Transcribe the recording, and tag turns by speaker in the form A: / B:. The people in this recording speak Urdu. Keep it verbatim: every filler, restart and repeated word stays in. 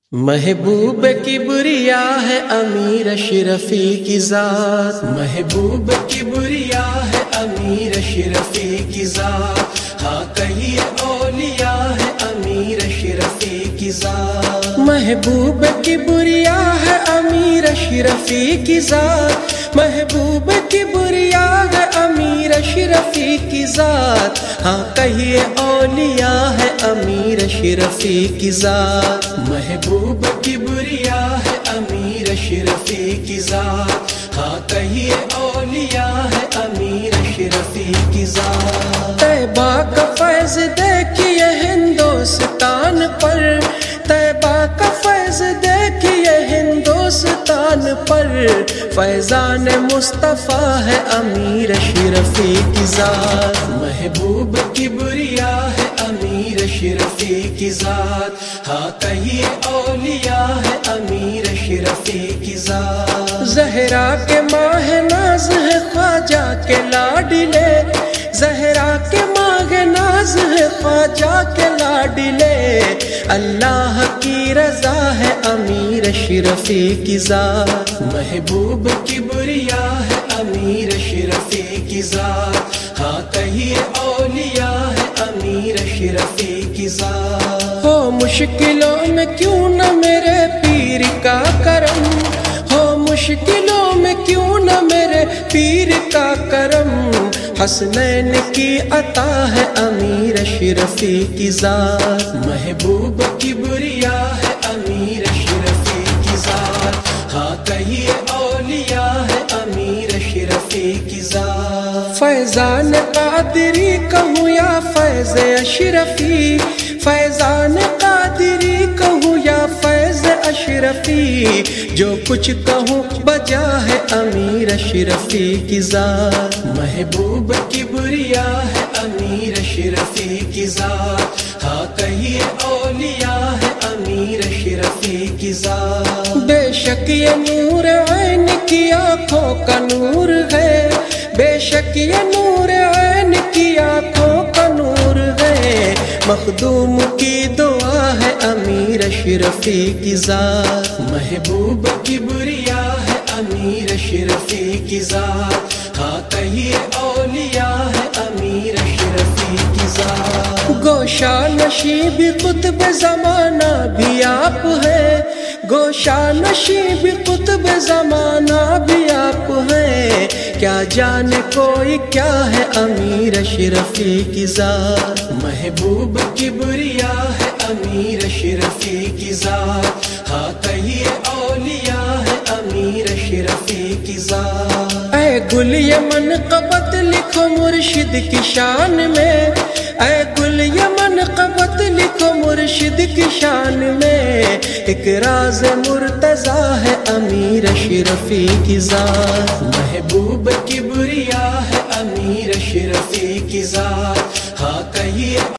A: محبوب کبریا ہے امیر اشرفی کی ذات، محبوب کبریا ہے امیر اشرفی کی ذات، ہاں کہیے اولیاء ہے امیر اشرفی کی ذات۔ محبوب کبریا ہے امیر اشرفی کی ذات، محبوب کبریا ہے امیر اشرفی کی ذات، ہاں کہیے اولیاء ہے امیر اشرفی کی ذات۔ محبوب کبریا ہے امیر اشرفی کی ذات، ہاں کہیے اولیاء ہے امیر اشرفی کی ذات۔ طیبہ کا فیض دیکھیے ہندوستان پر، طیبہ کا فیض دیکھیے ہندوستان پر، فیضان مصطفیٰ ہے امیر اشرفی کی ذات۔ محبوب کبریا ہے امیر اشرفی کی ذات، ہاں کہیے اولیاء ہے امیر اشرفی کی ذات۔ زہرا کے ماہ ناز ہے خواجہ کے لاڈلے، زہرا کے ماہ ناز ہے خواجہ کے لاڈلے، اللہ کی رضا ہے امیر اشرفی کی ذات۔ محبوب کبریا ہے امیر اشرفی کی ذات، ہاں کہیے اولیاء ہے امیر اشرفی کی ذات۔ ہو مشکلوں میں کیوں نہ میرے پیر کا کرم، ہو مشکلوں میں کیوں نہ میرے پیر کا کرم، حسنین کی عطا ہے امیر اشرفی کی ذات۔ محبوب کبریا ہے امیر اشرفی کی ذات، ہاں کہیے اولیاء ہے امیر اشرفی کی ذات۔ فیضان قادری کہوں یا فیض اشرفی، فیضان قادری کہوں یا فیض اشرفی، جو کچھ کہوں بجا ہے امیر اشرفی کی ذات۔ محبوب کبریا ہے امیر اشرفی کی ذات، ہاں کہیے اولیاء ہے امیر اشرفی کی ذات۔ بے شک یہ نور عین کی آنکھوں کا نور ہے، بے شک یہ نور عین کی آنکھوں کا نور ہے، مخدوم کی دعا ہے امیر اشرفی کی ذات۔ محبوب کبریا ہے امیر اشرفی کی ذات، ہاں کہیے اولیاء ہے امیر اشرفی کی ذات۔ گوشہ نشیب قطب زمانہ بھی آپ ہے، گوشہ نشیب قطب زمانہ بھی آپ ہے، کیا جانے کوئی کیا ہے امیر اشرفی کی ذات۔ محبوب کبریا ہے امیر اشرفی کی ذات، ہاں کہیے اولیاء ہے امیر اشرفی کی ذات۔ اے گل یہ منقبت لکھو مرشد کی شان میں، اے گل یہ منقبت لکھو مرشد کی شان میں، ایک راز مرتضیٰ ہے امیر اشرفی کی ذات۔ محبوب کبریا ہے امیر اشرفی کی ذات، ہاں کہیے